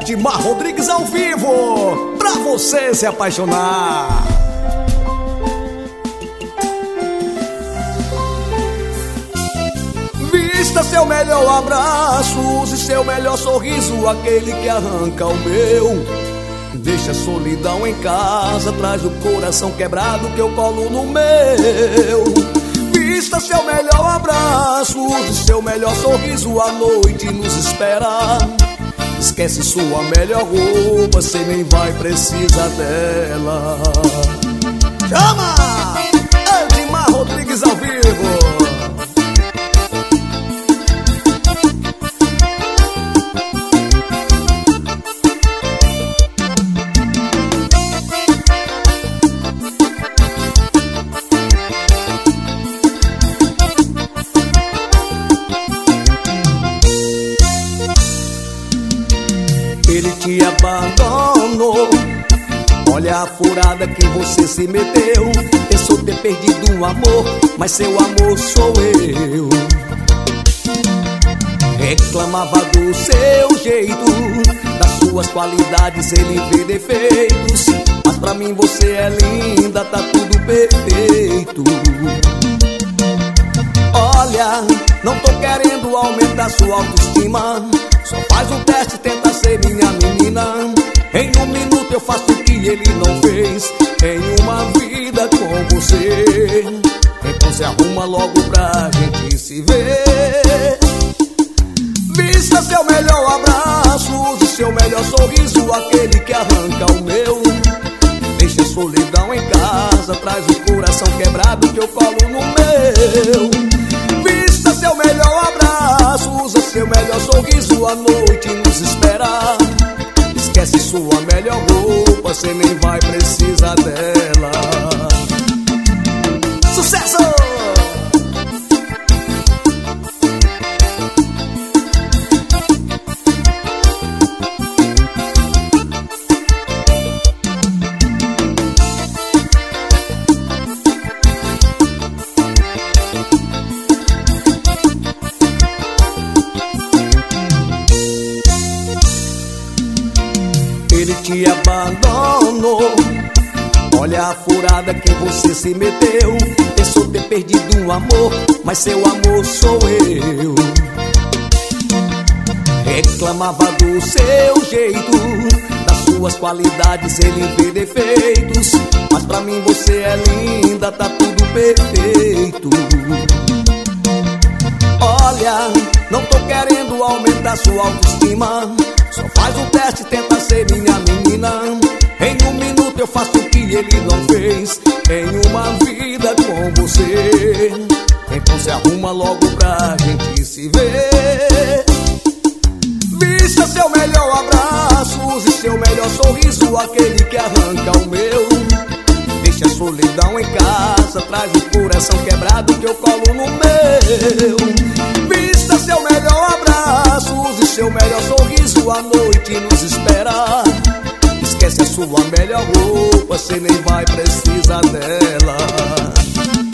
Edmar Rodrigues ao vivo, pra você se apaixonar. Vista seu melhor abraço, use seu melhor sorriso, aquele que arranca o meu. Deixa a solidão em casa, traz o coração quebrado que eu colo no meu. Vista seu melhor abraço, use seu melhor sorriso, a noite nos espera. Esquece sua melhor roupa, cê nem vai precisar dela. Chama! Edmar Rodrigues ao vivo. Ele te abandonou, olha a furada que você se meteu. Pensou ter perdido um amor, mas seu amor sou eu. Reclamava do seu jeito, das suas qualidades ele vê defeitos. Mas pra mim você é linda, tá tudo perfeito. Olha, não tô querendo aumentar sua autoestima, só faz um teste, tenta ser minha menina. Em um minuto eu faço o que ele não fez em uma vida com você. Então se arruma logo pra gente se ver. Vista seu melhor abraço, use seu melhor sorriso, aquele que arranca o meu. Deixa a solidão em casa, traz o coração quebrado que eu colo no meu. Vista seu melhor abraço, usa seu melhor sorriso, a noite nos espera. Esquece sua melhor roupa, cê nem vai precisar dela. Sucesso! Ele te abandonou, olha a furada que você se meteu. Pensou ter perdido um amor, mas seu amor sou eu. Reclamava do seu jeito, das suas qualidades ele vê defeitos. Mas pra mim você é linda, tá tudo perfeito. Olha, não tô querendo aumentar sua autoestima, só faz um teste, tenta ser minha menina. Em um minuto eu faço o que ele não fez em uma vida com você. Então se arruma logo pra gente se ver. Vista seu melhor abraço, use seu melhor sorriso, aquele que arranca o meu. Deixa a solidão em casa, traz o coração quebrado que eu colo no meu. Vista seu melhor abraço, use seu melhor sorriso, a noite nos espera. Esquece a sua melhor roupa, cê nem vai precisar dela.